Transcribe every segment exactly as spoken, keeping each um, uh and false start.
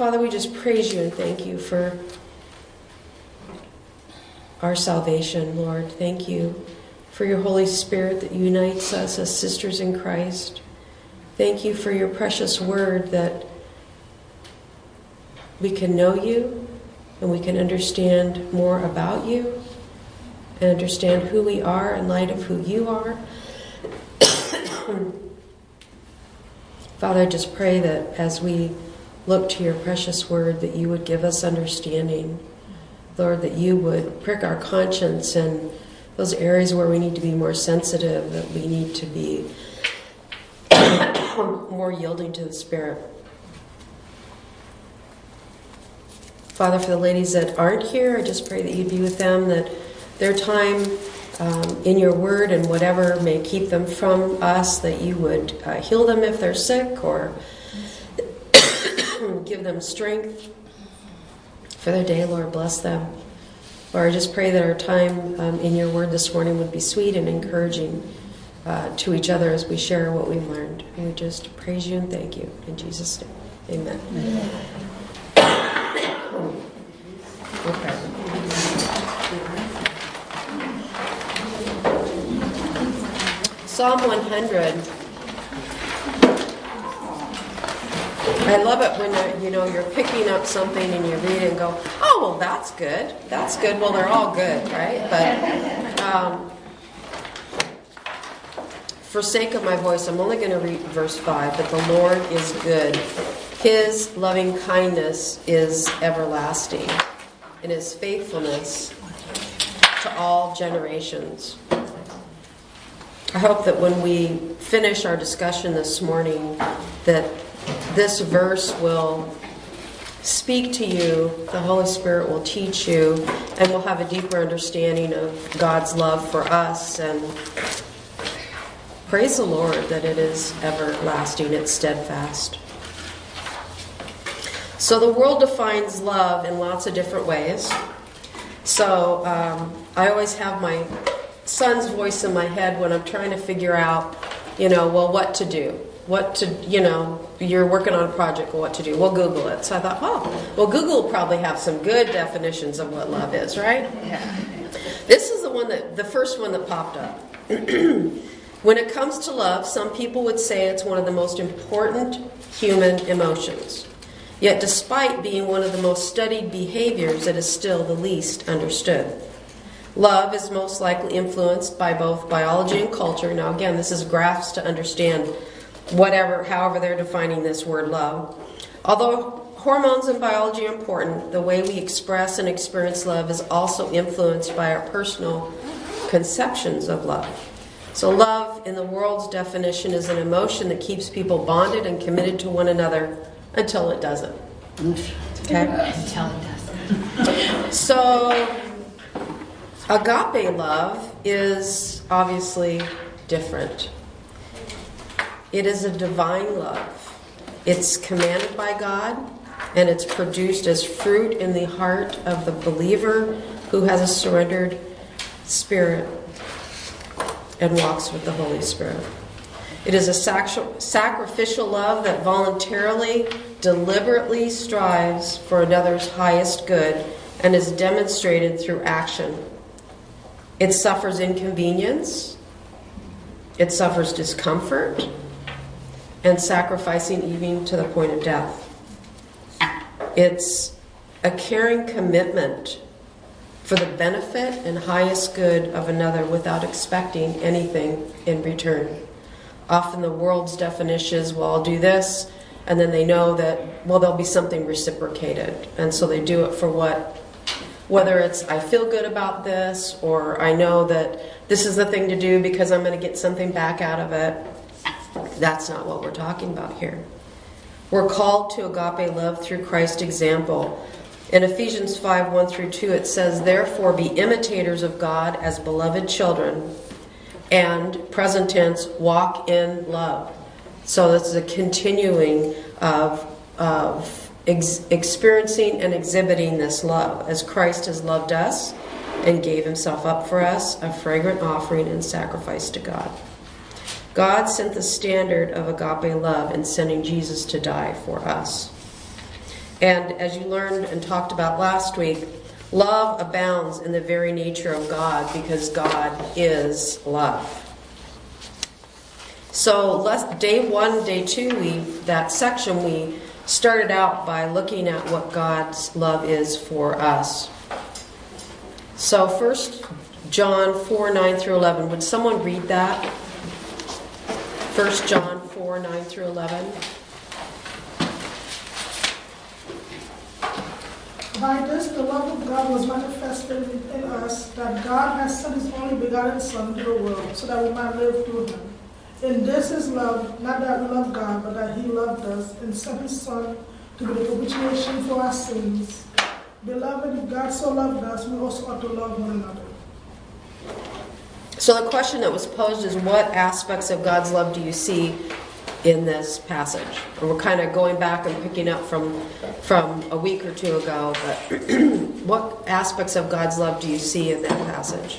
Father, we just praise you and thank you for our salvation, Lord. Thank you for your Holy Spirit that unites us as sisters in Christ. Thank you for your precious word that we can know you and we can understand more about you and understand who we are in light of who you are. Father, I just pray that as we look to your precious word, that you would give us understanding. Lord, that you would prick our conscience and those areas where we need to be more sensitive, that we need to be more yielding to the Spirit. Father, for the ladies that aren't here, I just pray that you'd be with them, that their time um, in your word and whatever may keep them from us, that you would uh, heal them if they're sick or give them strength for their day. Lord, bless them. Lord, I just pray that our time um, in your word this morning would be sweet and encouraging uh, to each other as we share what we've learned. And we just praise you and thank you. In Jesus' name, amen. Amen. Okay. Psalm one hundred. I love it when you're, you know, you're picking up something and you read it and go, oh, well, that's good. That's good. Well, they're all good, right? But um, for sake of my voice, I'm only going to read verse five. But the Lord is good. His loving kindness is everlasting, and his faithfulness to all generations. I hope that when we finish our discussion this morning, that this verse will speak to you, the Holy Spirit will teach you, and we'll have a deeper understanding of God's love for us. And praise the Lord that it is everlasting, it's steadfast. So the world defines love in lots of different ways. So um, I always have my son's voice in my head when I'm trying to figure out, you know, well, what to do. What to, you know, you're working on a project, well, what to do. We'll Google it. So I thought, oh, well, Google will probably have some good definitions of what love is, right? Yeah. This is the one that, the first one that popped up. When it comes to love, some people would say it's one of the most important human emotions. Yet despite being one of the most studied behaviors, it is still the least understood. Love is most likely influenced by both biology and culture. Now again, this is graphs to understand whatever, however they're defining this word love. Although hormones and biology are important, the way we express and experience love is also influenced by our personal conceptions of love. So love, in the world's definition, is an emotion that keeps people bonded and committed to one another until it doesn't. Okay? Until it doesn't. So agape love is obviously different. It is a divine love. It's commanded by God, and it's produced as fruit in the heart of the believer who has a surrendered spirit and walks with the Holy Spirit. It is a sac- sacrificial love that voluntarily, deliberately strives for another's highest good and is demonstrated through action. It suffers inconvenience. It suffers discomfort and sacrificing even to the point of death. It's a caring commitment for the benefit and highest good of another without expecting anything in return. Often the world's definition is, well, I'll do this, and then they know that, well, there'll be something reciprocated. And so they do it for what, whether it's I feel good about this, or I know that this is the thing to do because I'm going to get something back out of it. That's not what we're talking about here. We're called to agape love through Christ's example. In Ephesians five, one through two, it says, therefore be imitators of God as beloved children, and, present tense, walk in love. So this is a continuing of, of ex- experiencing and exhibiting this love as Christ has loved us and gave himself up for us, a fragrant offering and sacrifice to God. God sent the standard of agape love in sending Jesus to die for us. And as you learned and talked about last week, love abounds in the very nature of God because God is love. So let's, day one, day two, we that section we started out by looking at what God's love is for us. So first, John four, nine through eleven. Would someone read that? First John four, nine through eleven. By this, the love of God was manifested in us, that God has sent His only begotten Son into the world, so that we might live through Him. In this is love, not that we love God, but that He loved us and sent His Son to be the propitiation for our sins. Beloved, if God so loved us, we also ought to love one another. So the question that was posed is, what aspects of God's love do you see in this passage? And we're kind of going back and picking up from from a week or two ago, but what aspects of God's love do you see in that passage?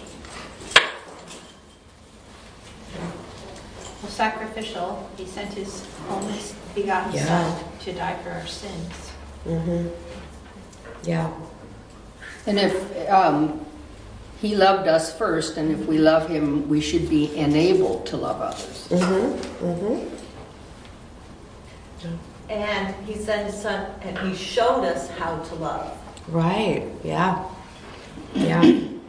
Well, sacrificial. He sent His only begotten Yeah. Son to die for our sins. Mm-hmm. Yeah. And if um, He loved us first, and if we love Him, we should be enabled to love others. Mm-hmm. Mm-hmm. And He sent His Son, and He showed us how to love. Right. Yeah. Yeah.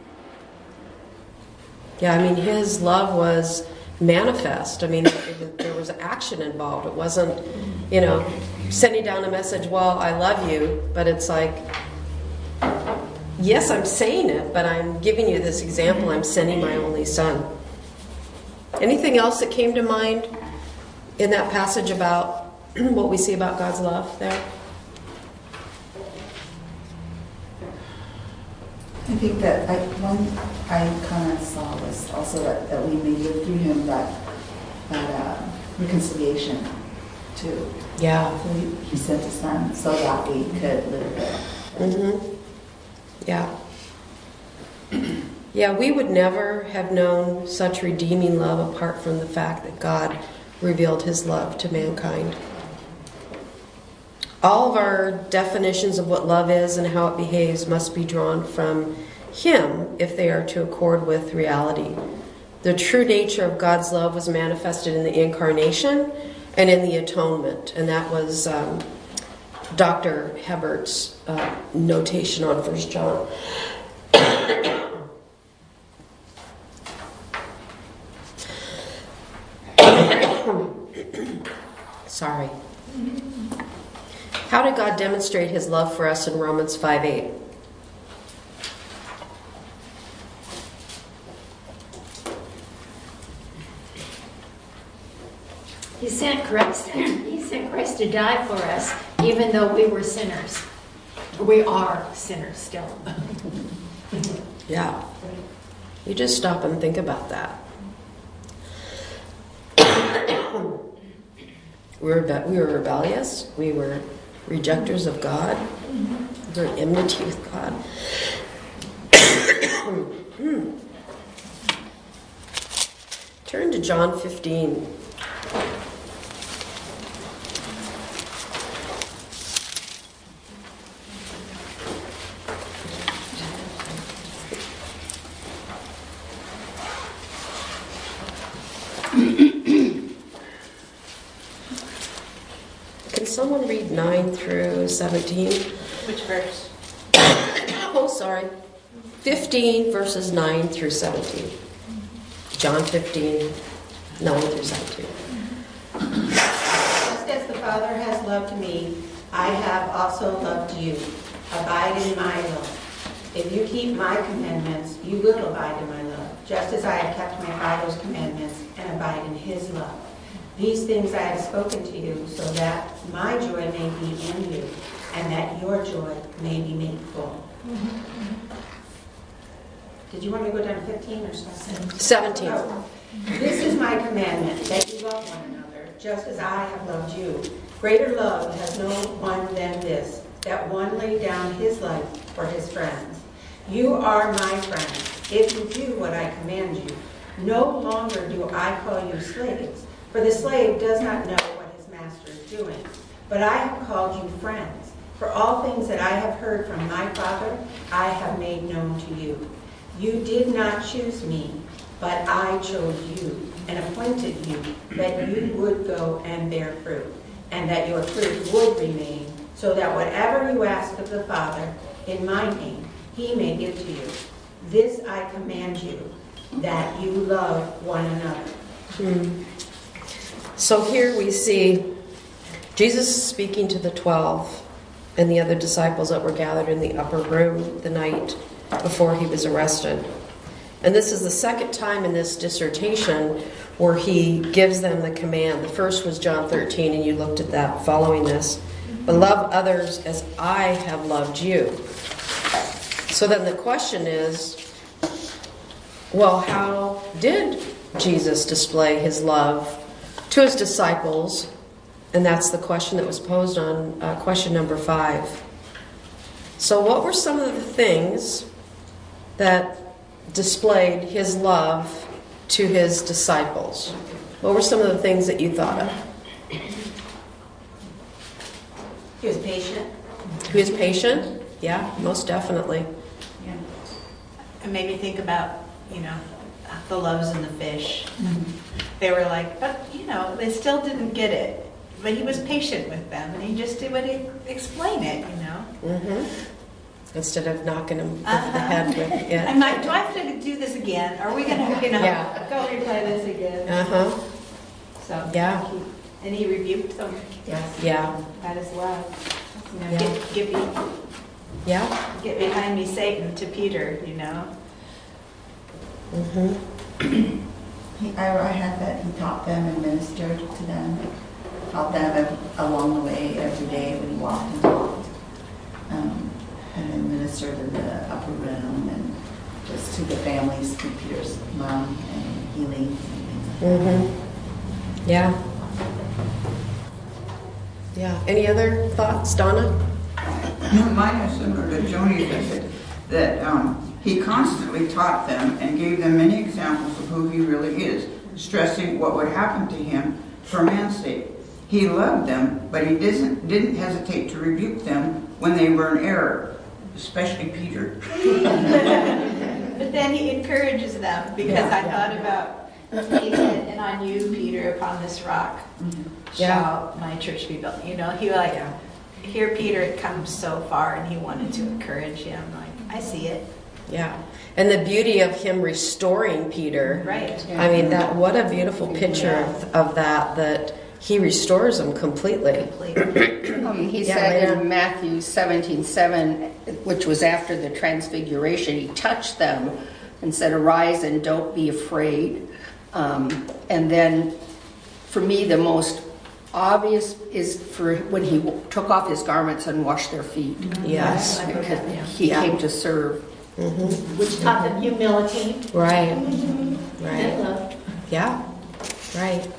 Yeah. I mean, His love was manifest. I mean, it, it, there was action involved. It wasn't, you know, sending down a message, well, I love you, but it's like, yes, I'm saying it, but I'm giving you this example. I'm sending my only Son. Anything else that came to mind in that passage about what we see about God's love there? I think that I, one I kind of saw was also that, that we may live through Him that that uh, reconciliation too. Yeah. So he, he sent His Son so that we could live it. Mm-hmm. Yeah. Yeah, we would never have known such redeeming love apart from the fact that God revealed His love to mankind. All of our definitions of what love is and how it behaves must be drawn from Him if they are to accord with reality. The true nature of God's love was manifested in the incarnation and in the atonement, and that was um, Doctor Hebert's uh, notation on First John. Sorry. How did God demonstrate His love for us in Romans five eight? He sent Christ. He sent Christ to die for us, even though we were sinners. We are sinners still. Yeah. You just stop and think about that. we, were rebe- we were rebellious. We were rejectors of God. We were in enmity with God. Turn to John fifteen. Can someone read nine through seventeen? Which verse? Oh, sorry. fifteen verses nine through seventeen. John fifteen, nine through seventeen. Just as the Father has loved me, I have also loved you. Abide in my love. If you keep my commandments, you will abide in my love, just as I have kept my Father's commandments and abide in His love. These things I have spoken to you, so that my joy may be in you, and that your joy may be made full. Did you want me to go down to fifteen or seventeen? seventeen. Oh. This is my commandment, that you love one another, just as I have loved you. Greater love has no one than this, that one laid down his life for his friends. You are my friends, if you do what I command you. No longer do I call you slaves, for the slave does not know what his master is doing. But I have called you friends. For all things that I have heard from my Father, I have made known to you. You did not choose me, but I chose you and appointed you that you would go and bear fruit, and that your fruit would remain, so that whatever you ask of the Father in my name, he may give to you. This I command you, that you love one another. Hmm. So here we see Jesus speaking to the twelve and the other disciples that were gathered in the upper room the night before he was arrested. And this is the second time in this dissertation where he gives them the command. The first was John thirteen, and you looked at that following this. But love others as I have loved you. So then the question is, well, how did Jesus display his love to his disciples? And that's the question that was posed on uh, question number five. So what were some of the things that displayed his love to his disciples? What were some of the things that you thought of? He was patient. He was patient? Yeah, most definitely. Yeah. It made me think about, you know, the loaves and the fish. Mm-hmm. They were like, but, you know, they still didn't get it. But he was patient with them, and he just did what he explain it, you know. Mm-hmm. Instead of knocking him Uh-huh. over the head with it. I'm like, do I have to do this again? Are we going to, you know, Yeah. go replay this again? Uh-huh. So Yeah. he, and he rebuked them. Yes. Yeah. That is love. You know, Yeah. get, get, be, Yeah. get behind me, Satan, to Peter, you know. Mm-hmm. He, I, I had that he taught them and ministered to them, taught them along the way every day when he walked and talked, um, and then ministered in the upper room and just to the families, to Peter's mom and healing and things like that. Mm-hmm. Yeah. Yeah. Any other thoughts, Donna? Mine is similar to Joni's, that, that um, he constantly taught them and gave them many examples of who he really is, stressing what would happen to him for man's sake. He loved them, but he didn't, didn't hesitate to rebuke them when they were in error, especially Peter. But then he encourages them, because Yeah. I thought about, he said, and on you, Peter, upon this rock shall my church be built. You know, he like, Yeah. here Peter had come so far, and he wanted to encourage him. Like, I see it. Yeah. And the beauty of him restoring Peter. Right. I mean, that what a beautiful picture of, of that, that he restores him completely. Completely. Um, he Yeah, said later. in Matthew seventeen seven, which was after the transfiguration, he touched them and said, "Arise and don't be afraid." Um, and then, for me, the most obvious is for when he w- took off his garments and washed their feet. Yes. Because he Yeah. came to serve. Mm-hmm. Which taught them humility Right. and Right. love. Yeah. Right.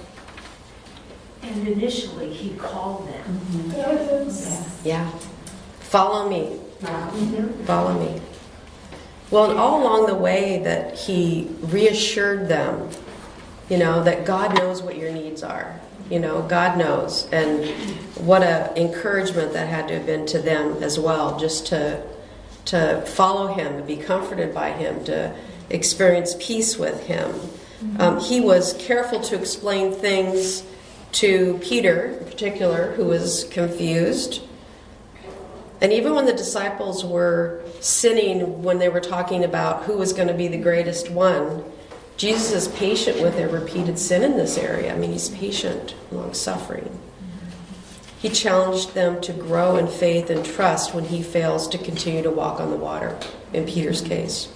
And initially, he called them. Yes. Yeah. Follow me. Follow me. Well, and all along the way that he reassured them, you know, that God knows what your needs are. You know, God knows. And what a encouragement that had to have been to them as well, just to to follow him, to be comforted by him, to experience peace with him. Um, he was careful to explain things to Peter in particular, who was confused. And even when the disciples were sinning, when they were talking about who was going to be the greatest one, Jesus is patient with their repeated sin in this area. I mean, he's patient, long suffering. He challenged them to grow in faith and trust when he fails to continue to walk on the water, in Peter's case.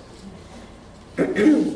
The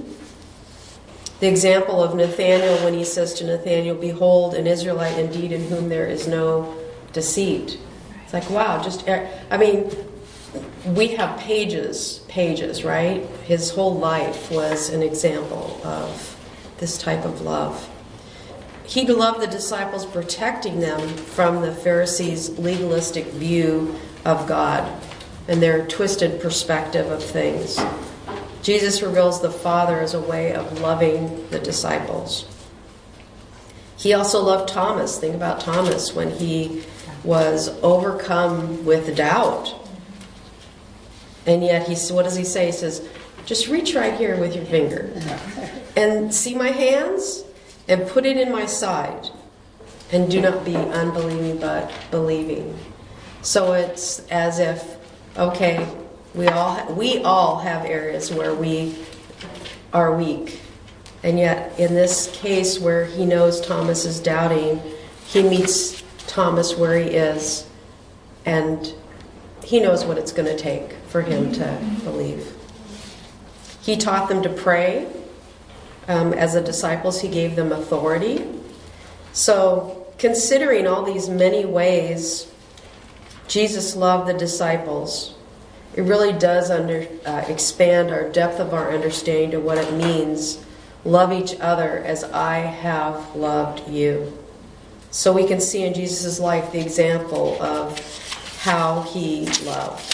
example of Nathanael when he says to Nathanael, "Behold, an Israelite indeed in whom there is no deceit." It's like, wow, just, I mean, we have pages, pages, right? His whole life was an example of this type of love. He loved the disciples, protecting them from the Pharisees' legalistic view of God and their twisted perspective of things. Jesus reveals the Father as a way of loving the disciples. He also loved Thomas. Think about Thomas when he was overcome with doubt. And yet, he, what does he say? He says, just reach right here with your finger and see my hands and put it in my side. And do not be unbelieving, but believing. So it's as if, okay, we all we all have areas where we are weak. And yet, in this case where he knows Thomas is doubting, he meets Thomas where he is, and he knows what it's going to take for him to believe. He taught them to pray. Um, as the disciples, he gave them authority. So, considering all these many ways Jesus loved the disciples, it really does under, uh, expand our depth of our understanding to what it means. Love each other as I have loved you. So we can see in Jesus' life the example of how he loved.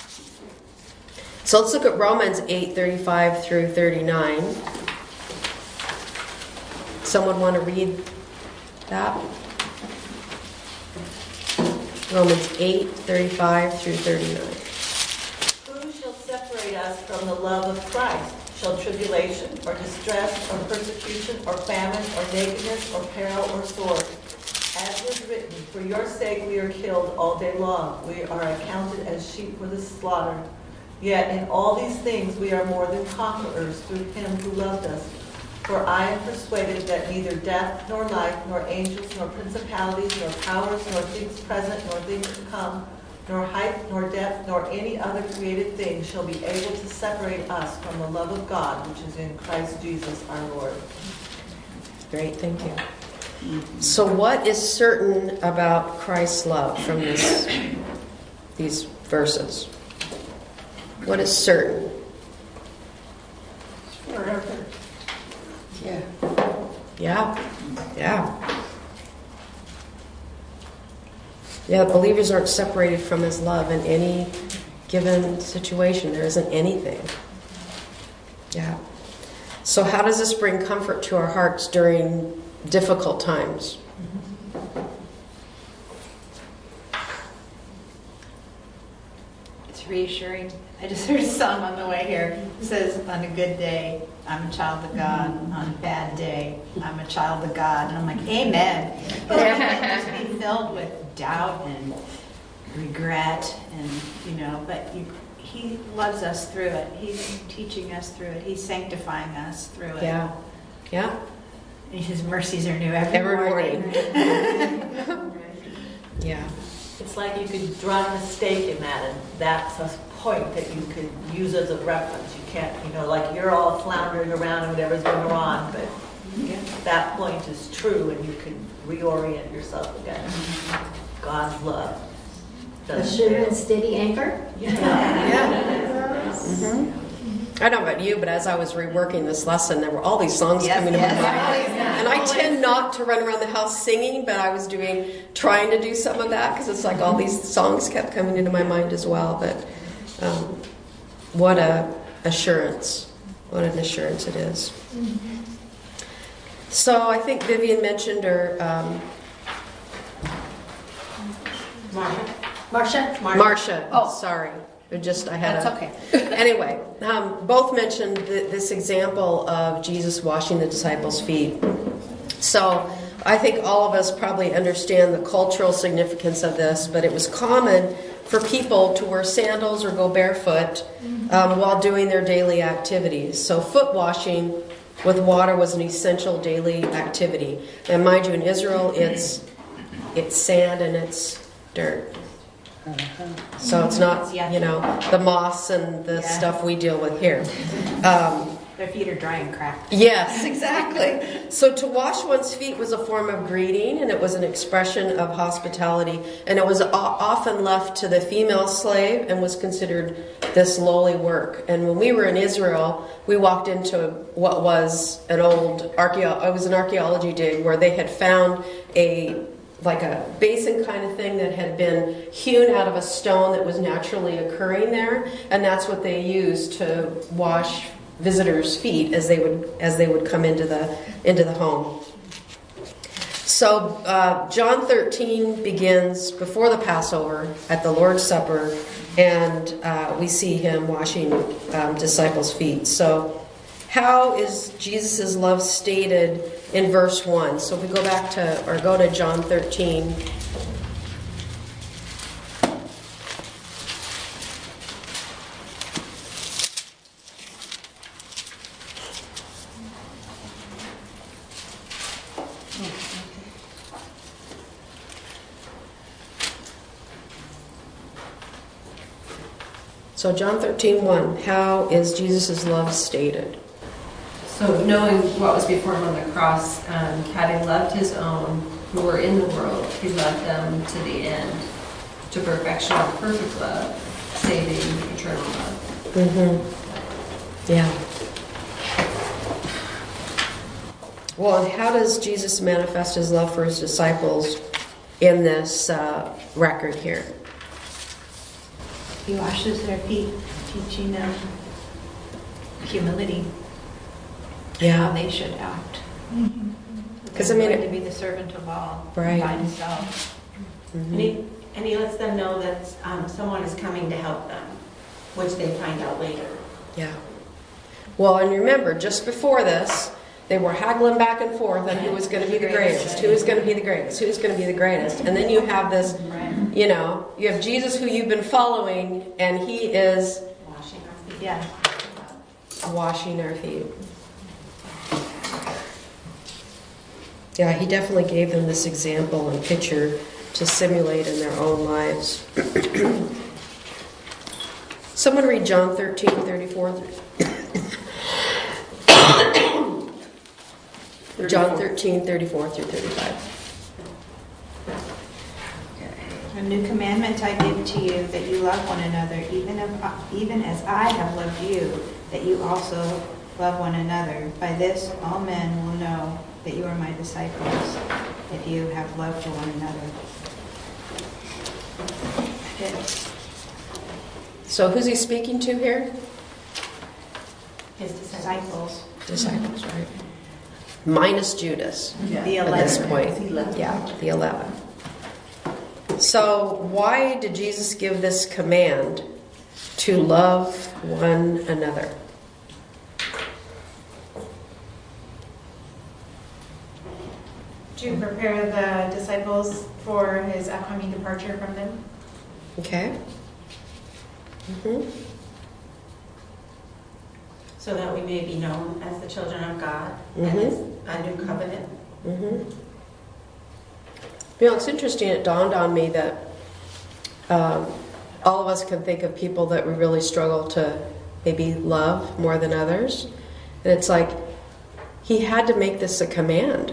So let's look at Romans eight thirty-five through thirty-nine. Someone want to read that? Romans eight thirty-five through thirty-nine. Who shall separate us from the love of Christ? Shall tribulation, or distress, or persecution, or famine, or nakedness, or peril, or sword? As was written, for your sake we are killed all day long. We are accounted as sheep for the slaughter. Yet in all these things we are more than conquerors through him who loved us. For I am persuaded that neither death, nor life, nor angels, nor principalities, nor powers, nor things present, nor things to come, nor height, nor depth, nor any other created thing shall be able to separate us from the love of God, which is in Christ Jesus our Lord. Great, thank you. So what is certain about Christ's love from this, these verses? What is certain? Forever. Yeah. Yeah, yeah. Yeah, believers aren't separated from his love in any given situation. There isn't anything. Yeah. So how does this bring comfort to our hearts during difficult times? It's reassuring. I just heard a song on the way here. It says, on a good day, I'm a child of God. On a bad day, I'm a child of God. And I'm like, amen. But we can just be filled with doubt and regret and, you know, but you, he loves us through it. He's teaching us through it. He's sanctifying us through it. Yeah. Yeah. And his mercies are new every, Every morning. morning. Yeah. It's like you could drive a stake in that, and that's a point that you could use as a reference. You can't, you know, like you're all floundering around and whatever's going wrong, but that point is true, and you can reorient yourself again. God's love. A sure and steady anchor? Yeah. Mm-hmm. I don't know about you, but as I was reworking this lesson, there were all these songs Yes, coming to yes. my mind. And I tend not to run around the house singing, but I was doing, trying to do some of that because it's like all these songs kept coming into my mind as well. But um, what a assurance. What an assurance it is. So I think Vivian mentioned her... Um, Marcia? Marcia. Oh. Sorry. It just I had That's a, okay. Anyway, um, both mentioned th- this example of Jesus washing the disciples' feet. So I think all of us probably understand the cultural significance of this, but it was common for people to wear sandals or go barefoot um, while doing their daily activities. So foot washing with water was an essential daily activity. And mind you, in Israel, it's it's sand and it's dirt. So it's not, you know, the moss and the Yeah. stuff we deal with here. Um, Their feet are dry and cracked. yes, exactly. So to wash one's feet was a form of greeting, and it was an expression of hospitality. And it was o- often left to the female slave and was considered this lowly work. And when we were in Israel, we walked into what was an old archeo- it was an archaeology dig where they had found a like a basin kind of thing that had been hewn out of a stone that was naturally occurring there, and that's what they used to wash visitors' feet as they would as they would come into the into the home. So uh, John thirteen begins before the Passover at the Lord's Supper, and uh, we see him washing um, disciples' feet. So how is Jesus' love stated in verse one? So if we go back to, or go to John thirteen. So John thirteen one, how is Jesus' love stated? So knowing what was before him on the cross, um, having loved his own who were in the world, he loved them to the end, to perfection of perfect love, saving eternal love. Mm-hmm. Yeah. Well, and how does Jesus manifest his love for his disciples in this uh, record here? He washes their feet, teaching them humility. Yeah. How they should act. Because I mean, Learn it, to be the servant of all, right. by himself. Mm-hmm. And he, and he lets them know that um, someone is coming to help them, which they find out later. Yeah. Well, and remember, just before this, they were haggling back and forth on who was going to be the greatest, who was going to be the greatest, who's going to be the greatest. And then you have this, you know, you have Jesus who you've been following, and he is Washing our feet. Yeah. washing our feet. Yeah, he definitely gave them this example and picture to simulate in their own lives. Someone read John thirteen, thirty-four. John thirteen, thirty-four through thirty-five. A new commandment I give to you, that you love one another, even if, even as I have loved you, that you also love one another. By this all men will know that you are my disciples, if you have love for one another. It, So who's he speaking to here? his disciples. Disciples, right? Minus Judas The at this eleven. point. Yeah, the eleven. So why did Jesus give this command to love one another? To prepare the disciples for his upcoming departure from them. Okay. Mm-hmm. So that we may be known as the children of God, Mhm. and as a new covenant. Mm-hmm. You know, it's interesting, it dawned on me that um, all of us can think of people that we really struggle to maybe love more than others. And it's like, he had to make this a command.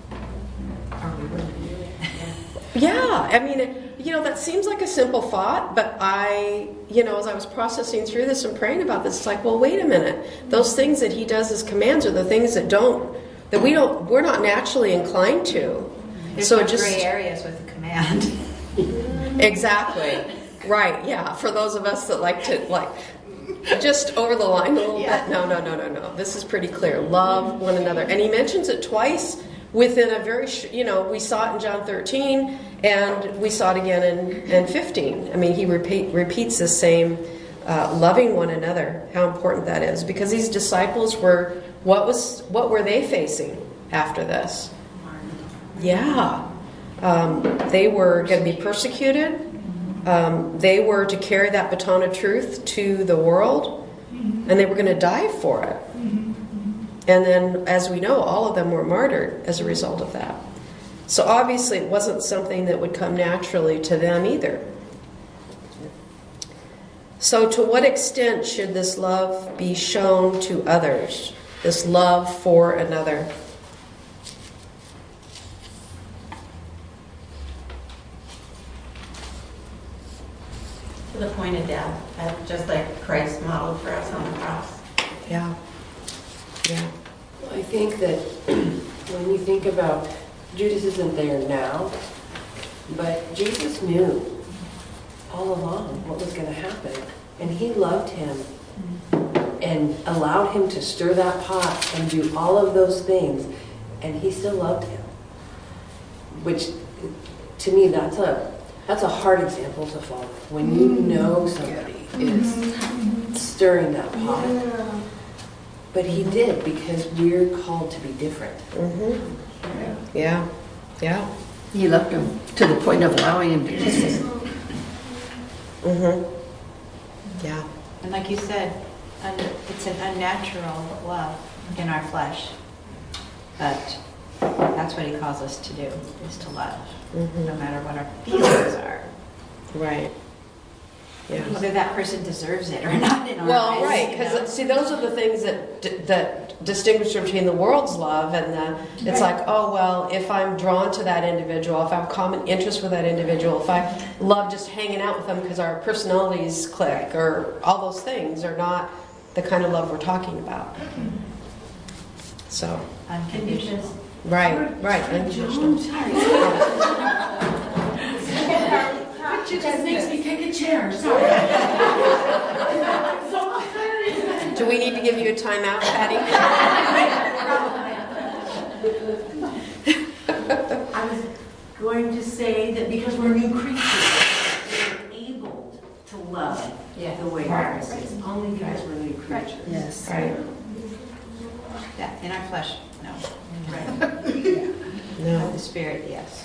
Yeah, I mean, it, you know, that seems like a simple thought, but I, you know, as I was processing through this and praying about this, it's like, well, wait a minute. Those things that he does as commands are the things that don't, that we don't, we're not naturally inclined to. There's So no just gray areas with the command. exactly right. Yeah, for those of us that like to like just over the line a little Yeah. bit. No, no, no, no, no. This is pretty clear. Love one another, and he mentions it twice within a very, sh- you know, we saw it in John thirteen, and we saw it again in, in fifteen. I mean, he repeat, repeats the same uh, loving one another. How important that is, because these disciples were what was what were they facing after this? Yeah, um, they were going to be persecuted. Um, they were to carry that baton of truth to the world, and they were going to die for it. And then, as we know, all of them were martyred as a result of that. So obviously it wasn't something that would come naturally to them either. So to what extent should this love be shown to others? This love for another? To the point of death, uh, just like Christ modeled for us on the cross. Yeah. Yeah. I think that when you think about, Judas isn't there now, but Jesus knew all along what was going to happen. And he loved him and allowed him to stir that pot and do all of those things. And he still loved him. which to me that's a that's a hard example to follow. When you know somebody is stirring that pot. Yeah. But he did, because we're called to be different. Mm-hmm. Yeah. Yeah. He loved him to the point of allowing him to kiss him. Mm-hmm. Yeah. And like you said, un- it's an unnatural love in our flesh. But that's what he calls us to do, is to love, Mm-hmm. no matter what our feelings are. Right. Yeah. Whether that person deserves it or not in our Well, eyes, right, you because know? see, those are the things that d- that distinguish between the world's love and the. It's Right. like, oh well, if I'm drawn to that individual, if I have common interest with that individual, if I love just hanging out with them because our personalities click, or all those things are not the kind of love we're talking about. So, Unconditional. right, right, unconditional. It just makes me kick a chair, sorry. Do we need to give you a timeout, Patty? I was going to say that because we're new creatures, we're able to love Yeah. the way Christ is, only because we're new creatures. Yes. Right. Yeah, in our flesh, no. Right. No. The spirit, yes.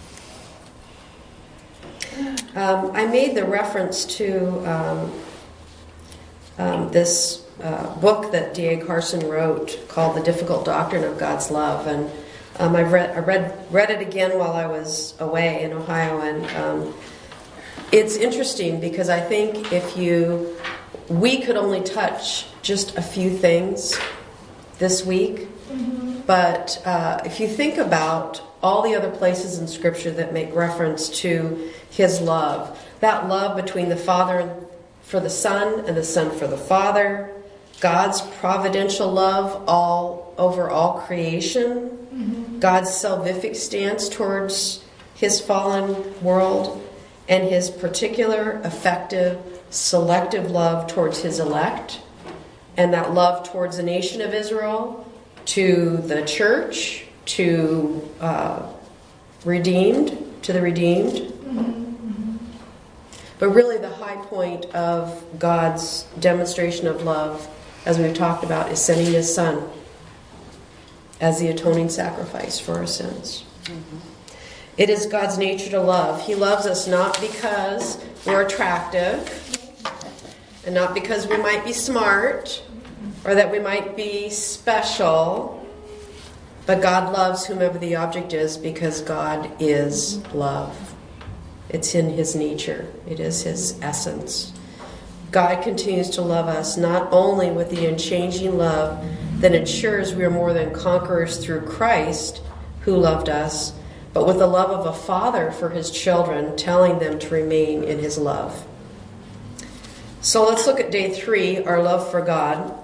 Um, I made the reference to um, um, this uh, book that D A Carson wrote called "The Difficult Doctrine of God's Love," and um, I've read I read read it again while I was away in Ohio, and um, it's interesting because I think if you we could only touch just a few things this week, but uh, if you think about all the other places in Scripture that make reference to His love, that love between the Father for the Son and the Son for the Father, God's providential love all over all creation, mm-hmm. God's salvific stance towards His fallen world, and His particular, effective, selective love towards His elect, and that love towards the nation of Israel, to the church, to uh, redeemed, to the redeemed. Mm-hmm. But really the high point of God's demonstration of love, as we've talked about, is sending His Son as the atoning sacrifice for our sins. Mm-hmm. It is God's nature to love. He loves us not because we're attractive, and not because we might be smart, or that we might be special, but God loves whomever the object is because God is love. It's in His nature. It is His essence. God continues to love us not only with the unchanging love that ensures we are more than conquerors through Christ, who loved us, but with the love of a father for his children, telling them to remain in His love. So let's look at day three, our love for God.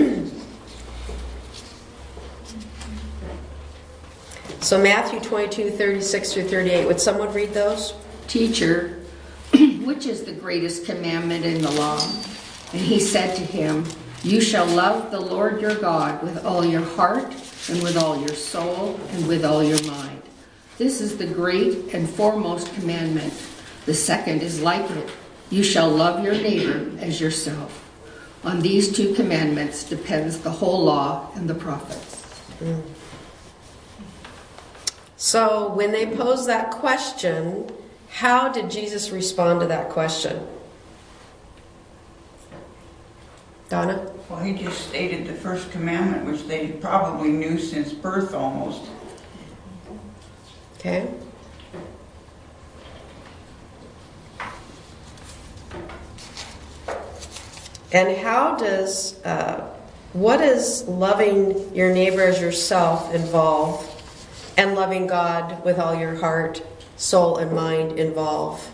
So Matthew twenty-two, thirty-six through thirty-eight. Would someone read those? Teacher, which is the greatest commandment in the law? And he said to him, you shall love the Lord your God with all your heart and with all your soul and with all your mind. This is the great and foremost commandment. The second is like it. You shall love your neighbor as yourself. On these two commandments depends the whole law and the prophets. Mm. So when they posed that question, how did Jesus respond to that question? Donna? Well, he just stated the first commandment, which they probably knew since birth almost. Okay. And how does, uh, what does loving your neighbor as yourself involve, and loving God with all your heart, soul, and mind involve?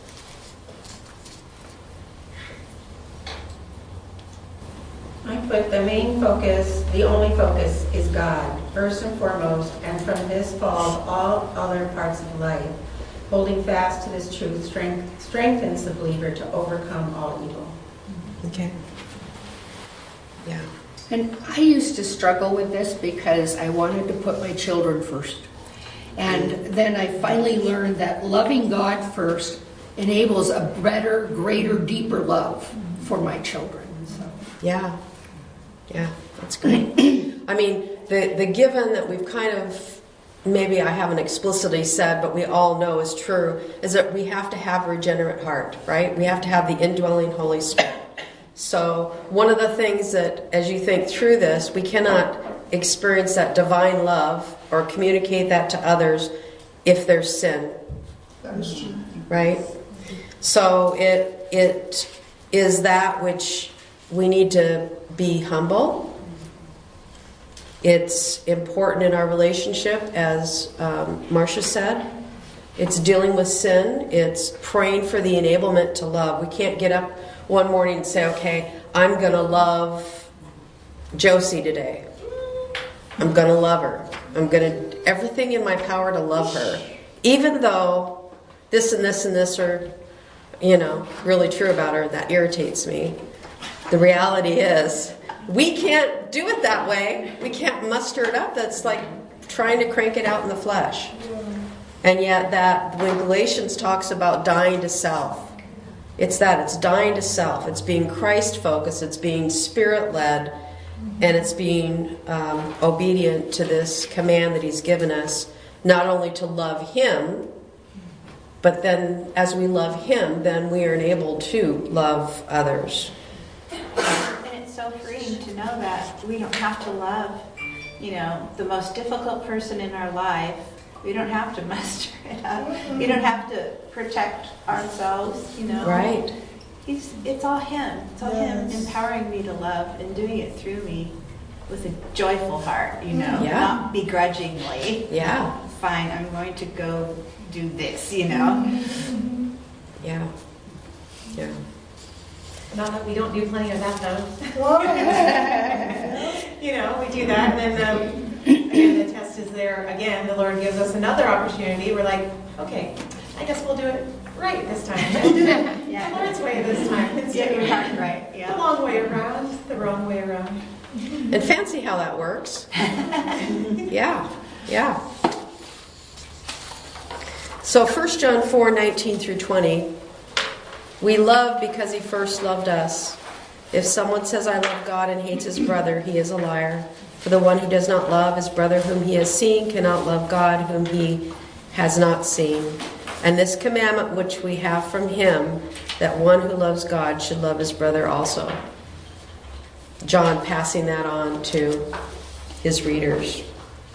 I put the main focus, the only focus, is God, first and foremost, and from this falls all other parts of life. Holding fast to this truth strength, strengthens the believer to overcome all evil. Okay. Yeah. And I used to struggle with this because I wanted to put my children first. And then I finally learned that loving God first enables a better, greater, deeper love for my children. So. Yeah. Yeah, that's great. I mean, the, the given that we've kind of, maybe I haven't explicitly said, but we all know is true, is that we have to have a regenerate heart, right? We have to have the indwelling Holy Spirit. So one of the things that, as you think through this, we cannot experience that divine love or communicate that to others if there's sin. That is true. Right? So it it is that which we need to be humble. It's important in our relationship, as um, Marcia said. It's dealing with sin. It's praying for the enablement to love. We can't get up one morning and say, okay, I'm going to love Josie today. I'm going to love her. I'm going to, everything in my power to love her. Even though this and this and this are, you know, really true about her, that irritates me. The reality is, we can't do it that way. We can't muster it up. That's like trying to crank it out in the flesh. And yet that, when Galatians talks about dying to self, it's that, it's dying to self. It's being Christ-focused. It's being Spirit-led. And it's being um, obedient to this command that He's given us, not only to love Him, but then as we love Him, then we are enabled to love others. And it's so freeing to know that we don't have to love, you know, the most difficult person in our life. We don't have to muster it up. We don't have to protect ourselves, you know. Right. He's, it's all Him. It's all Yes. Him empowering me to love and doing it through me with a joyful heart, you know, Yeah. not begrudgingly. Yeah. Fine, I'm going to go do this, you know. Yeah. Yeah. Not that we don't do plenty of that though. Well, You know, we do that, and then um, again, the test is there again. The Lord gives us another opportunity. We're like, okay, I guess we'll do it right this time. We'll do it Yeah. the Lord's way this time. Get Instead your of heart right, the yeah. long way around, the wrong way around. And fancy how that works. Yeah. Yeah. So First John four, nineteen through twenty. We love because He first loved us. If someone says, I love God and hates his brother, he is a liar. For the one who does not love his brother whom he has seen cannot love God whom he has not seen. And this commandment which we have from Him, that one who loves God should love his brother also. John passing that on to his readers.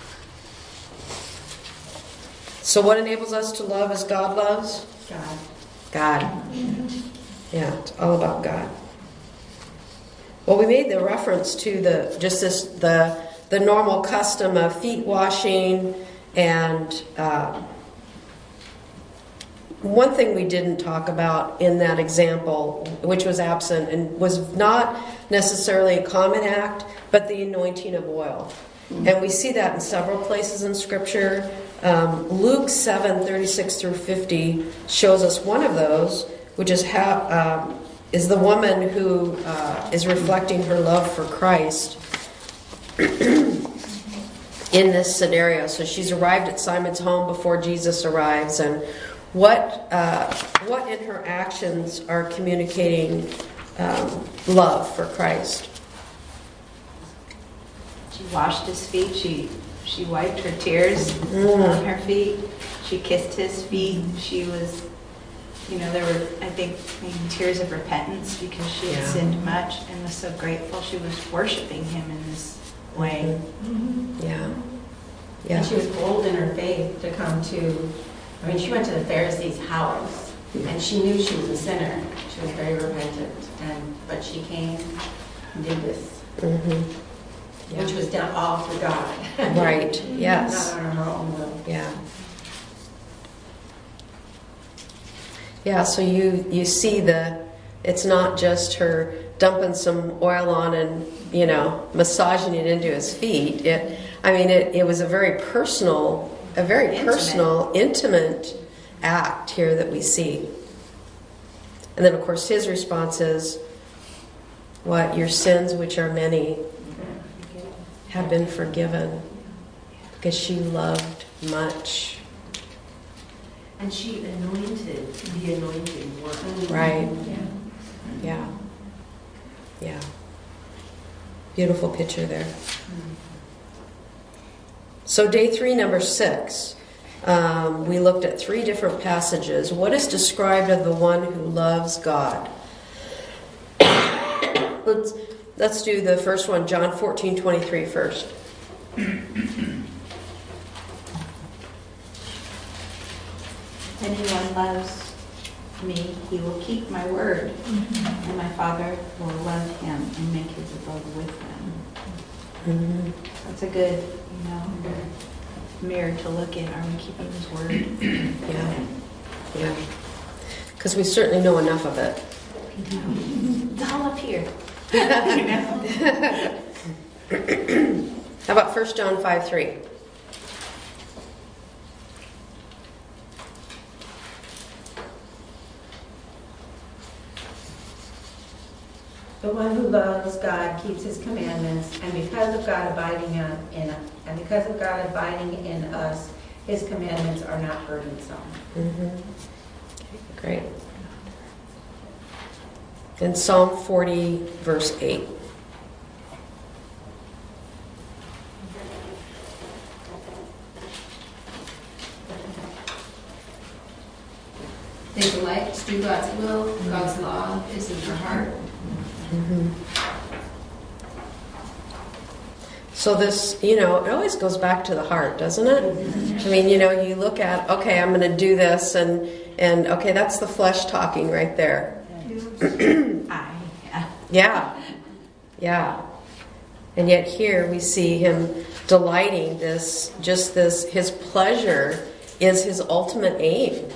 So what enables us to love as God loves? God. God. Yeah, it's all about God. Well, we made the reference to the just this the the normal custom of feet washing, and uh, one thing we didn't talk about in that example, which was absent and was not necessarily a common act, but the anointing of oil. Mm-hmm. And we see that in several places in Scripture. Um, Luke seven, thirty-six through fifty shows us one of those, which is how um, is the woman who uh, is reflecting her love for Christ in this scenario. So she's arrived at Simon's home before Jesus arrives, and what uh, what in her actions are communicating um, love for Christ? She washed His feet. She she wiped her tears Mm. on her feet. She kissed His feet. She was, you know, there were, I think, maybe tears of repentance because she had Yeah. sinned much and was so grateful. She was worshiping Him in this way. Mm-hmm. Yeah. Yeah. And she was bold in her faith to come to, I mean, she went to the Pharisee's house, and she knew she was a sinner. She was very repentant, and but she came and did this, Mm-hmm. Yeah. which was done all through God. Right. Yes. Not on her own will. Yeah. Yeah, so you, you see the, it's not just her dumping some oil on and, you know, massaging it into his feet. It, I mean, it, it was a very personal, a very Intimate. personal, intimate act here that we see. And then, of course, his response is, what, your sins, which are many, have been forgiven, because she loved much. And she anointed the anointed one. Right. Yeah. Yeah. Beautiful picture there. So day three, number six, um, we looked at three different passages. What is described of the one who loves God? let's let's do the first one, John fourteen twenty-three first. If anyone loves me, he will keep my word, mm-hmm. and my Father will love him and make his abode with him. Mm-hmm. That's a good, you know, mirror to look in. Are we keeping his word? Yeah. Yeah. Because we certainly know enough of it. It's all up here. How about First John five three? The one who loves God keeps his commandments, and because of God abiding in and because of God abiding in us, his commandments are not burdensome. Mm-hmm. Okay, great. In Psalm forty, verse eight. They delight to do God's will. God's law is in their heart. Mm-hmm. So this, you know, it always goes back to the heart, doesn't it? I mean, you know, you look at, okay, I'm going to do this, and and okay, that's the flesh talking right there. I, yeah. Yeah, yeah. And yet here we see him delighting. This, just this, his pleasure is his ultimate aim.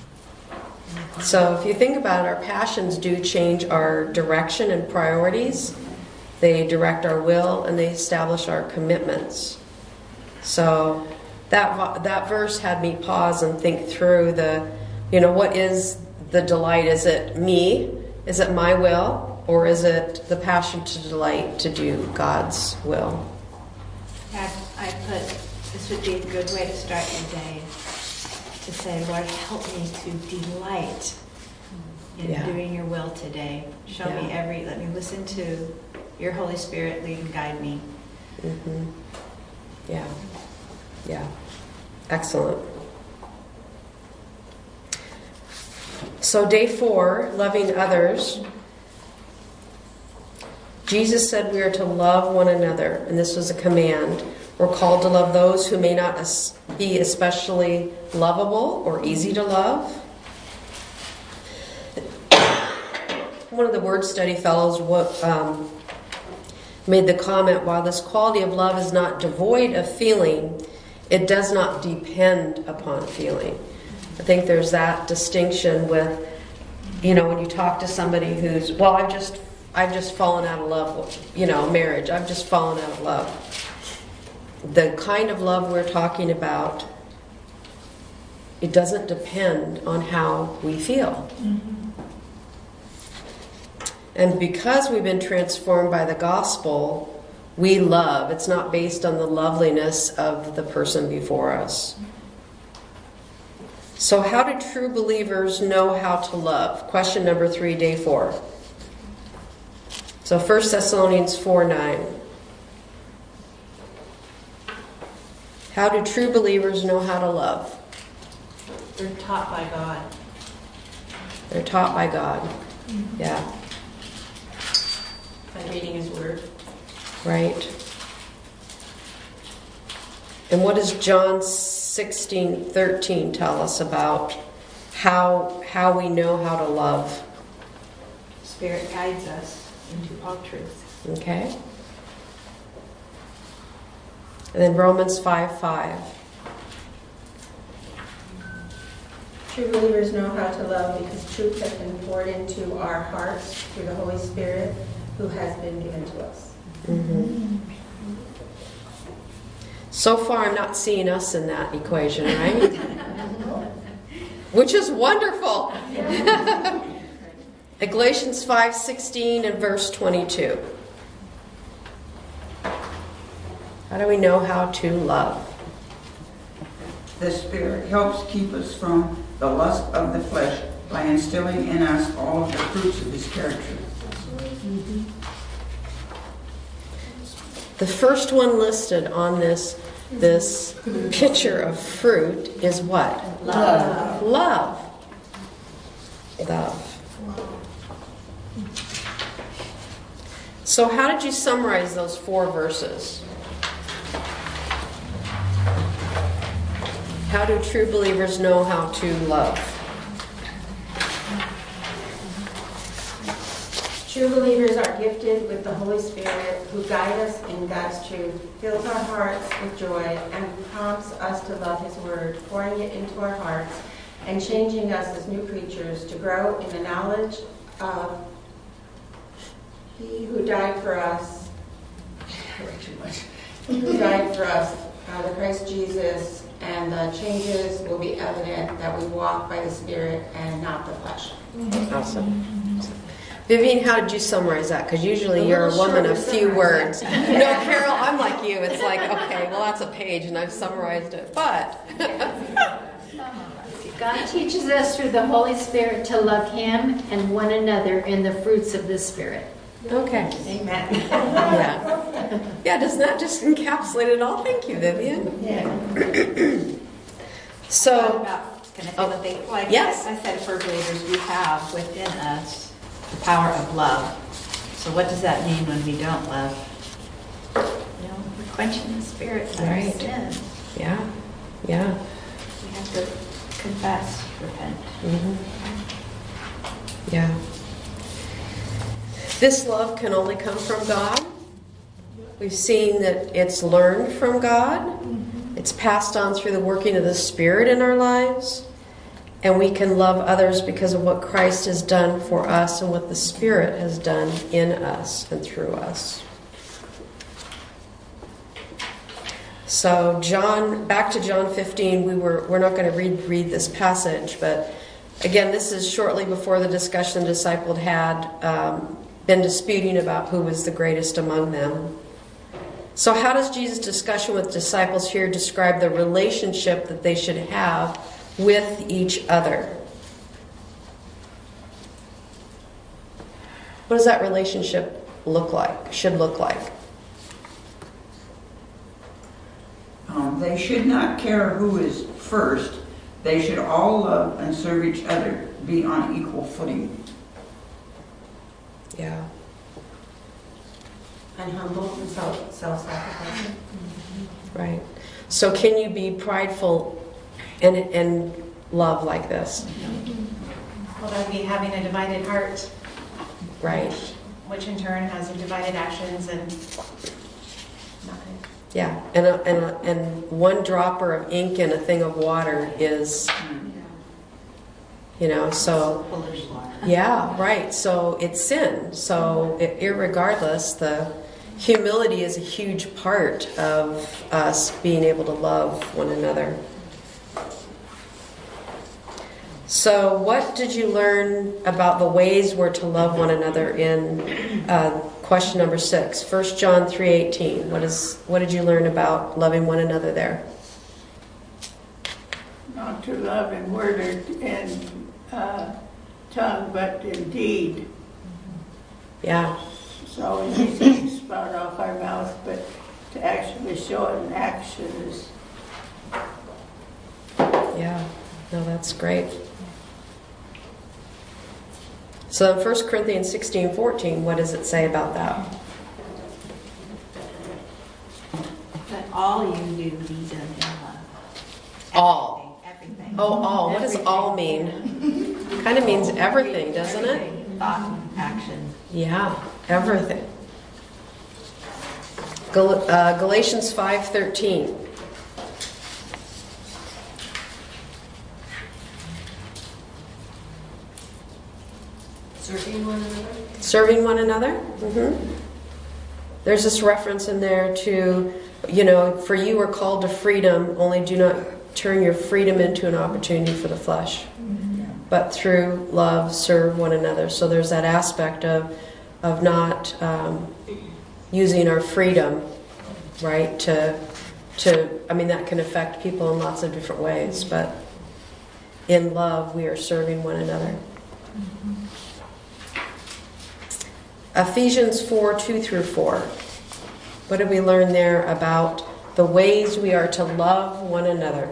So if you think about it, our passions do change our direction and priorities. They direct our will and they establish our commitments. So that that verse had me pause and think through the, you know, what is the delight? Is it me? Is it my will? Or is it the passion to delight to do God's will? I, I put, this would be a good way to start your day. To say, Lord, help me to delight in Yeah. doing your will today. Show Yeah. me every, let me listen to your Holy Spirit lead and guide me. Mm-hmm. Yeah. Yeah. Excellent. So day four, loving others. Jesus said we are to love one another, and this was a command. We're called to love those who may not be especially lovable or easy to love. One of the word study fellows um, made the comment, while this quality of love is not devoid of feeling, it does not depend upon feeling. I think there's that distinction with, you know, when you talk to somebody who's, well, I've just, I've just fallen out of love with, you know, marriage. I've just fallen out of love. The kind of love we're talking about, it doesn't depend on how we feel. Mm-hmm. And because we've been transformed by the gospel, we love. It's not based on the loveliness of the person before us. So how do true believers know how to love? Question number three, day four. So First Thessalonians four nine. How do true believers know how to love? They're taught by God. They're taught by God. Mm-hmm. Yeah. By reading his word. Right. And what does John sixteen thirteen tell us about how how we know how to love? Spirit guides us into all truth. Okay. And then Romans five five. True believers know how to love because truth has been poured into our hearts through the Holy Spirit who has been given to us. Mm-hmm. So far, I'm not seeing us in that equation, right? Which is wonderful. Galatians five sixteen and verse twenty-two. How do we know how to love? The Spirit helps keep us from the lust of the flesh by instilling in us all of the fruits of His character. The first one listed on this this picture of fruit is what? Love. Love. Love. So how did you summarize those four verses? How do true believers know how to love? True believers are gifted with the Holy Spirit who guide us in God's truth, fills our hearts with joy, and prompts us to love His Word, pouring it into our hearts and changing us as new creatures to grow in the knowledge of He who died for us, who died for us, uh, the Christ Jesus, and the changes will be evident that we walk by the Spirit and not the flesh. Awesome. Vivian, how did you summarize that? Because usually A you're a little woman of shorter few summary. words. No, Carol, I'm like you. It's like, okay, well, that's a page, and I've summarized it. But God teaches us through the Holy Spirit to love Him and one another in the fruits of the Spirit. Okay. Amen. Yeah. Yeah, doesn't that just encapsulate it all? Thank you, Vivian. Yeah. So, about, can I say one thing? Like yes. I said, for believers, we have within us the power of love. So what does that mean when we don't love? You know, we're quenching the spirit of Right. sin. Yeah. Yeah. We have to confess, repent. Mm-hmm. Yeah. This love can only come from God. We've seen that it's learned from God. It's passed on through the working of the Spirit in our lives. And we can love others because of what Christ has done for us and what the Spirit has done in us and through us. So John, back to John fifteen, we were, we're not going to read, read this passage, but again, this is shortly before the discussion the disciples had um, been disputing about who was the greatest among them. So how does Jesus' discussion with disciples here describe the relationship that they should have with each other? What does that relationship look like, should look like? Um, they should not care who is first. They should all love and serve each other, be on equal footing. Yeah. And humble and self- self-sacrificing. Right. So can you be prideful and and love like this? Well, that would be having a divided heart. Right. Which in turn has divided actions and nothing. Yeah. And a, and a, and one dropper of ink in a thing of water is, you know, so yeah, right. So it's sin. So it, irregardless, the humility is a huge part of us being able to love one another. So what did you learn about the ways we're to love one another in uh, question number six, First John three eighteen? What is what did you learn about loving one another there? Not to love in word or in uh, tongue, but in deed. Yeah. It's always easy to spout off our mouth, but to actually show it in action is... Yeah. No, that's great. So in First Corinthians sixteen fourteen, what does it say about that? Let all you do be done in love. All. Everything. Oh, all. What does all mean? Kind of means everything, doesn't it? Thought, action. Yeah, everything. Gal- uh, Galatians five thirteen. Serving one another? Serving one another. Mm-hmm. There's this reference in there to, you know, for you are called to freedom, only do not turn your freedom into an opportunity for the flesh, mm-hmm. but through love serve one another. So there's that aspect of of not um, using our freedom, right, to to, I mean, that can affect people in lots of different ways, but in love, we are serving one another. Ephesians four, two through four. What did we learn there about the ways we are to love one another?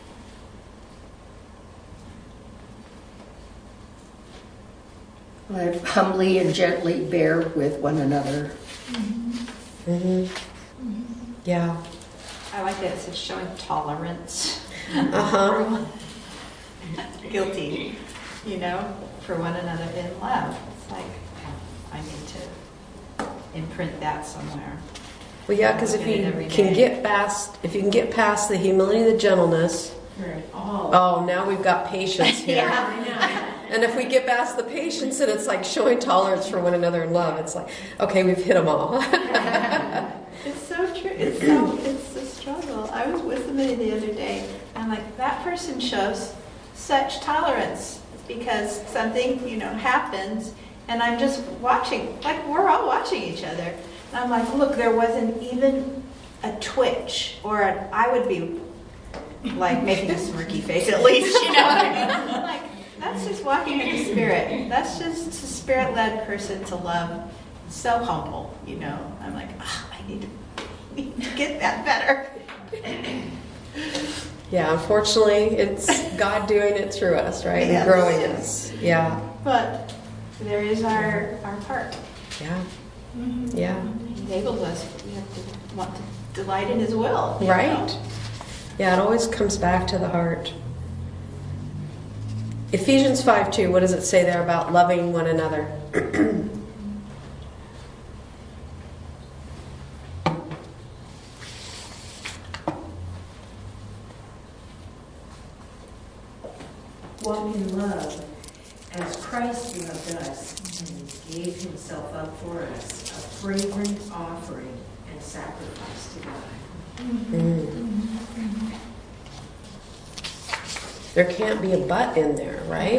Let humbly and gently bear with one another. Mm-hmm. Yeah. I like that it says showing tolerance. Uh-huh. Guilty, you know, for one another in love. It's like, I need to imprint that somewhere. Well, yeah, because if Look at it you every can day. get past, if you can get past the humility and the gentleness, Oh. oh, now we've got patience here. Yeah, I know. And if we get past the patience, and it's like showing tolerance for one another in love, it's like, okay, we've hit them all. It's so true. It's so, it's a struggle. I was with somebody the other day, and I'm like, that person shows such tolerance because something, you know, happens, and I'm just watching, like we're all watching each other. And I'm like, look, there wasn't even a twitch, or an, I would be like making a smirky face at least, you know what I mean? I'm like, that's just walking in the Spirit. That's just a Spirit-led person to love. So humble, you know. I'm like, oh, I need to, need to get that better. Yeah, unfortunately, it's God doing it through us, right? Yes. And growing us. Yeah. But there is our, our part. Yeah. Yeah. He enables us. We have to want to delight in His will. you Right. know? Yeah, it always comes back to the heart. Ephesians five two, what does it say there about loving one another? Walk in love as Christ loved us and gave himself up for us, a fragrant offering and sacrifice to God. Mm. There can't be a but in there, right?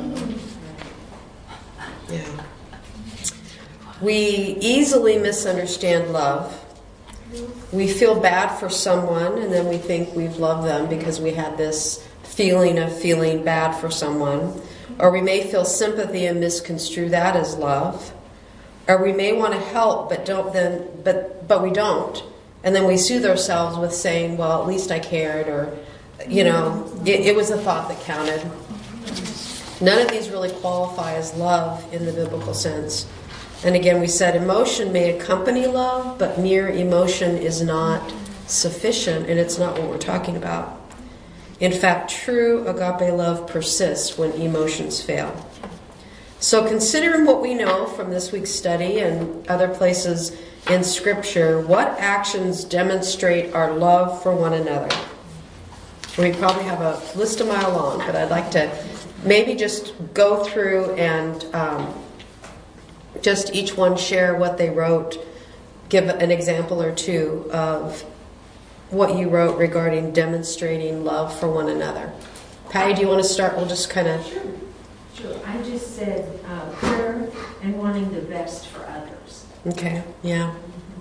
Yeah. We easily misunderstand love. We feel bad for someone, and then we think we've loved them because we had this feeling of feeling bad for someone. Or we may feel sympathy and misconstrue that as love. Or we may want to help, but don't then, but but we don't. And then we soothe ourselves with saying, well, at least I cared, or, you know, it, it was a thought that counted. None of these really qualify as love in the biblical sense. And again, we said emotion may accompany love, but mere emotion is not sufficient, and it's not what we're talking about. In fact, true agape love persists when emotions fail. So considering what we know from this week's study and other places in Scripture, what actions demonstrate our love for one another? We probably have a list a mile long, but I'd like to maybe just go through and um, just each one share what they wrote, give an example or two of what you wrote regarding demonstrating love for one another. Patty, do you want to start? We'll just kind of... Sure, sure. I just said uh, prayer and wanting the best for others. Okay, yeah.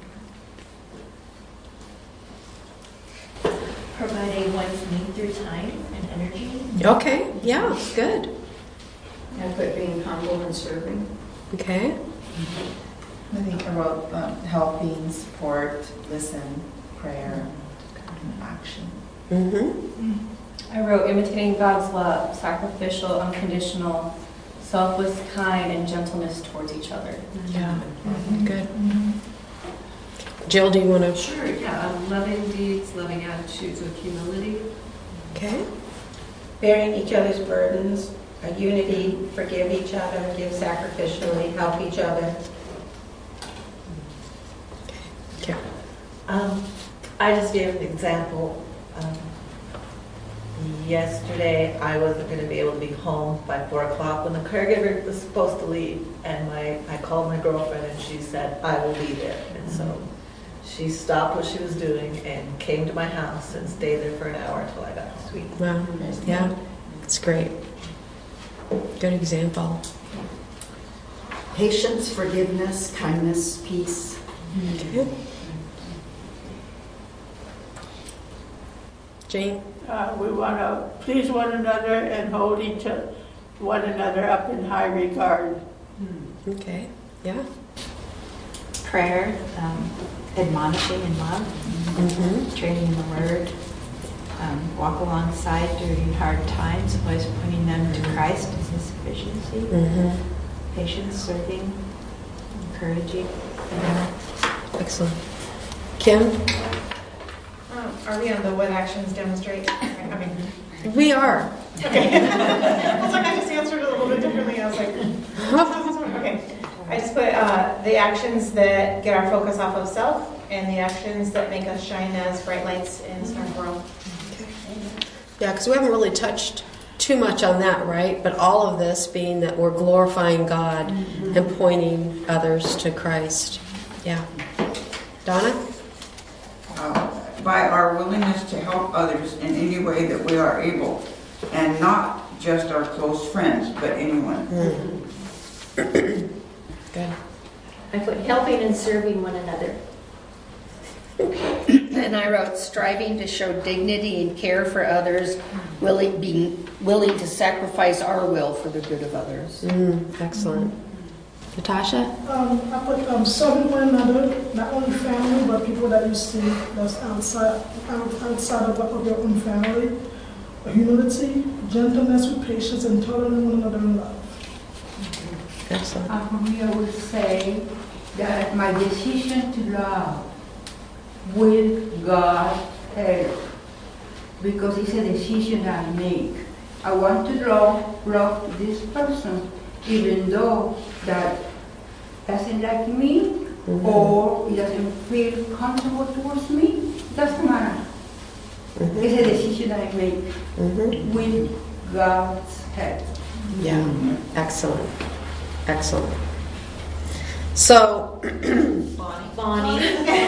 Providing one's need through time and energy. Okay, yeah, good. I put being humble and serving. Okay. I think I wrote um, helping, support, listen, prayer, and action. Mm-hmm. I wrote imitating God's love, sacrificial, unconditional, selfless, kind, and gentleness towards each other. Yeah, good. Jill, do you want to? Sure, yeah. Um, loving deeds, loving attitudes with humility. Okay. Bearing each other's burdens, a unity, forgive each other, give sacrificially, help each other. Okay. Um, I just gave an example. Um, yesterday, I wasn't going to be able to be home by four o'clock when the caregiver was supposed to leave, and my I called my girlfriend, and she said, I will be there. And so she stopped what she was doing and came to my house and stayed there for an hour until I got home. Sweet. Wow. Yeah, it's great. Good example. Patience, forgiveness, kindness, peace. Okay. Jane? Uh, we want to please one another and hold each other, one another up in high regard. Okay. Yeah. Prayer, um, admonishing in love, Mm-hmm. training in the Word, um, walk alongside during hard times, always pointing them to Christ as His sufficiency, Mm-hmm. patience, serving, encouraging. Excellent. Kim? Um, Are we on the what actions demonstrate? I mean, We are. okay. I was like, I just answered it a little bit differently. I was like, okay. I just put uh, the actions that get our focus off of self and the actions that make us shine as bright lights in this dark world. Yeah, because we haven't really touched too much on that, right? But all of this being that we're glorifying God mm-hmm. and pointing others to Christ. Yeah. Donna? Uh, by our willingness to help others in any way that we are able, and not just our close friends, but anyone. Mm-hmm. Good. I put helping and serving one another. And I wrote striving to show dignity and care for others, willing being willing to sacrifice our will for the good of others. Mm, excellent. Natasha? Um, I put um, serving one another, not only family, but people that you see that's outside out, outside of, of your own family. Humility, gentleness with patience, and tolerating one another in love. Excellent. Uh, for me, I would say that my decision to love with God help, because it's a decision I make. I want to love, love this person, even though that doesn't like me mm-hmm. or it doesn't feel comfortable towards me. It doesn't matter. Mm-hmm. It's a decision I make mm-hmm. with God's help. Yeah, mm-hmm. excellent. Excellent. So, Bonnie. Bonnie.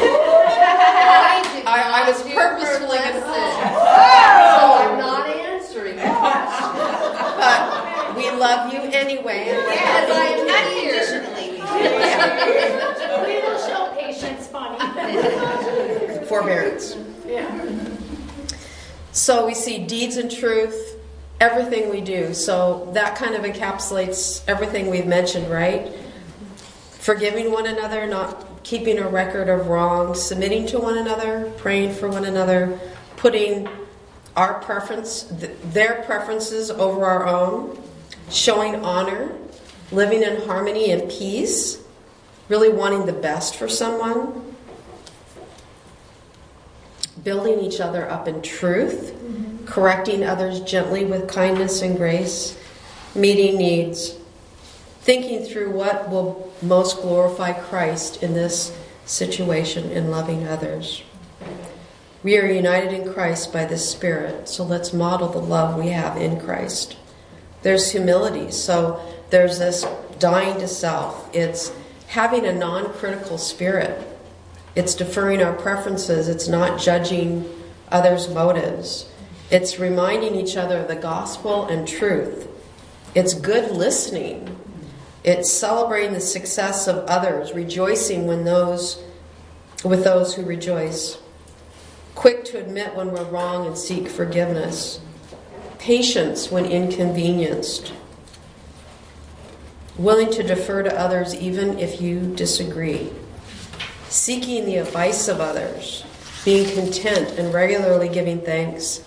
I, I was purposefully going to say, so I'm not answering the question. But we love you anyway. And we're yes, I unconditionally. We will show patience, Bonnie. Forbearance. Yeah. So we see deeds and truth, everything we do. So that kind of encapsulates everything we've mentioned, right? Forgiving one another, not keeping a record of wrong, submitting to one another, praying for one another, putting our preference, th- their preferences over our own, showing honor, living in harmony and peace, really wanting the best for someone, building each other up in truth, mm-hmm. correcting others gently with kindness and grace, meeting needs, thinking through what will most glorify Christ in this situation in loving others. We are united in Christ by the Spirit, so let's model the love we have in Christ. There's humility, so there's this dying to self. It's having a non-critical spirit. It's deferring our preferences. It's not judging others' motives. It's reminding each other of the gospel and truth. It's good listening. It's celebrating the success of others, rejoicing when those with those who rejoice. Quick to admit when we're wrong and seek forgiveness. Patience when inconvenienced. Willing to defer to others even if you disagree. Seeking the advice of others. Being content and regularly giving thanks.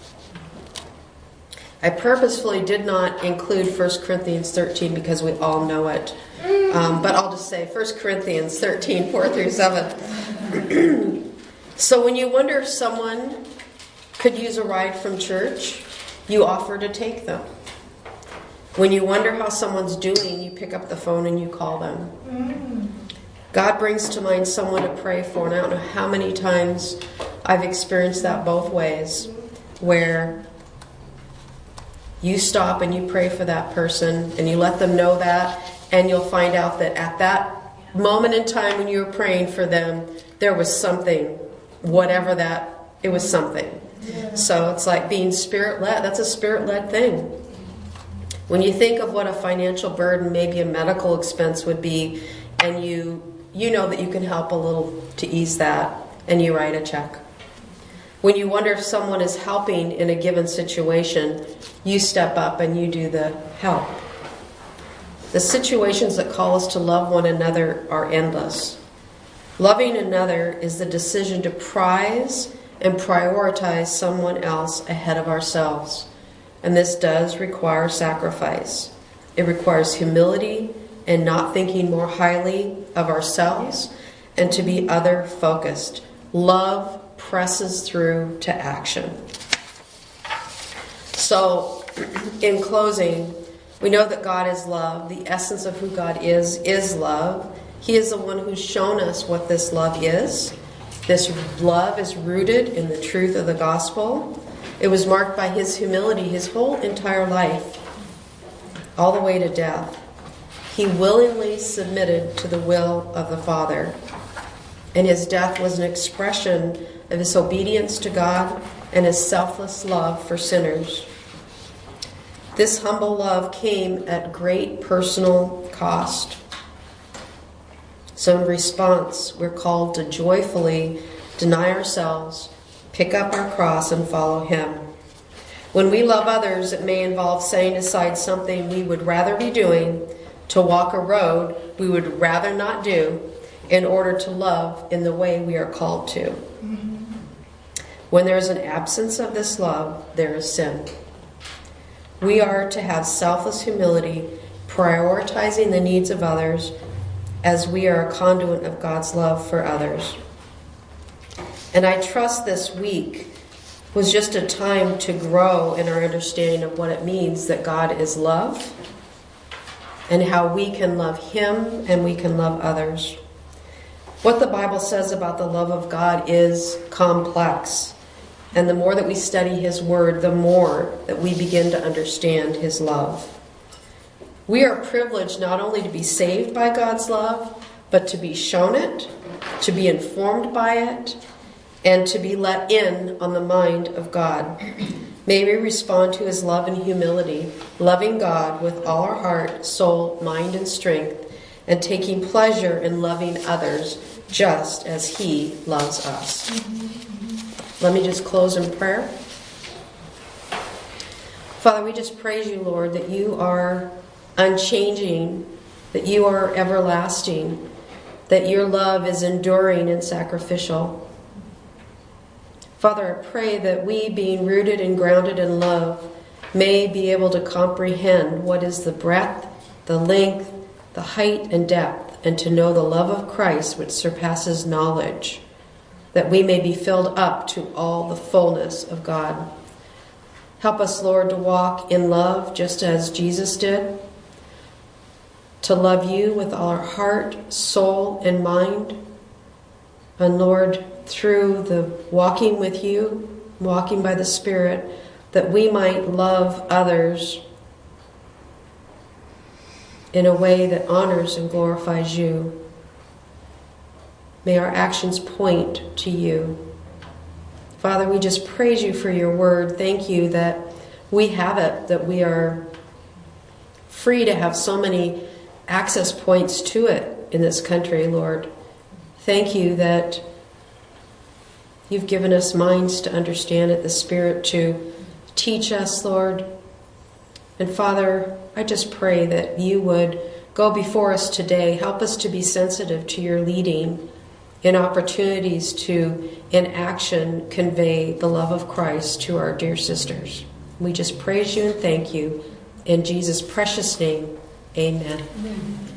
I purposefully did not include First Corinthians thirteen because we all know it. Um, but I'll just say First Corinthians thirteen, four through seven. So when you wonder if someone could use a ride from church, you offer to take them. When you wonder how someone's doing, you pick up the phone and you call them. God brings to mind someone to pray for, and I don't know how many times I've experienced that both ways, where you stop and you pray for that person and you let them know that, and you'll find out that at that moment in time when you were praying for them, there was something, whatever that, it was something. Yeah. So it's like being spirit-led. That's a spirit-led thing. When you think of what a financial burden, maybe a medical expense would be, and you you know that you can help a little to ease that, and you write a check. When you wonder if someone is helping in a given situation, you step up and you do the help. The situations that call us to love one another are endless. Loving another is the decision to prize and prioritize someone else ahead of ourselves. And this does require sacrifice. It requires humility and not thinking more highly of ourselves and to be other-focused. Love presses through to action. So, in closing, we know that God is love. The essence of who God is, is love. He is the one who's shown us what this love is. This love is rooted in the truth of the gospel. It was marked by his humility his whole entire life, all the way to death. He willingly submitted to the will of the Father. And his death was an expression of his obedience to God and his selfless love for sinners. This humble love came at great personal cost. So in response, we're called to joyfully deny ourselves, pick up our cross, and follow him. When we love others, it may involve setting aside something we would rather be doing to walk a road we would rather not do in order to love in the way we are called to. Mm-hmm. When there is an absence of this love, there is sin. We are to have selfless humility, prioritizing the needs of others as we are a conduit of God's love for others. And I trust this week was just a time to grow in our understanding of what it means that God is love and how we can love him and we can love others. What the Bible says about the love of God is complex. And the more that we study his word, the more that we begin to understand his love. We are privileged not only to be saved by God's love, but to be shown it, to be informed by it, and to be let in on the mind of God. May we respond to his love and humility, loving God with all our heart, soul, mind, and strength, and taking pleasure in loving others just as he loves us. Let me just close in prayer. Father, we just praise you, Lord, that you are unchanging, that you are everlasting, that your love is enduring and sacrificial. Father, I pray that we, being rooted and grounded in love, may be able to comprehend what is the breadth, the length, the height and depth, and to know the love of Christ which surpasses knowledge, that we may be filled up to all the fullness of God. Help us, Lord, to walk in love just as Jesus did, to love you with all our heart, soul, and mind. And Lord, through the walking with you, walking by the Spirit, that we might love others in a way that honors and glorifies you. May our actions point to you. Father, we just praise you for your word. Thank you that we have it, that we are free to have so many access points to it in this country, Lord. Thank you that you've given us minds to understand it, the Spirit to teach us, Lord. And Father, I just pray that you would go before us today. Help us to be sensitive to your leading in opportunities to, in action, convey the love of Christ to our dear sisters. We just praise you and thank you. In Jesus' precious name, amen. Amen.